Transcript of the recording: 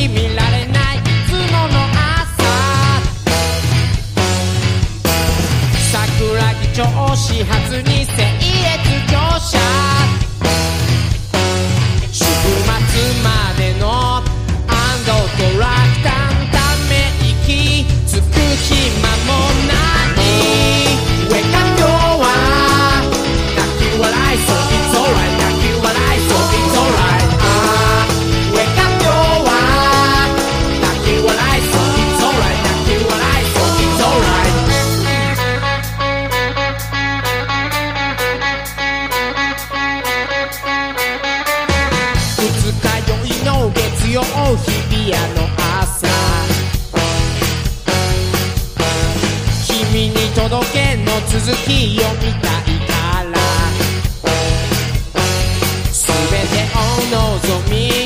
見られないいつもの朝桜木町始発に整列乗車週末までのアンドトラクターため息つく暇もないウェイカ今日は泣き笑いそう It's alright 泣き笑いそう It's alright ウェイカ今日は泣き笑いそう It's alright 泣き笑いそう It's alright二日酔いの月曜日比谷の朝君に届けの続き読みたいから全てを望み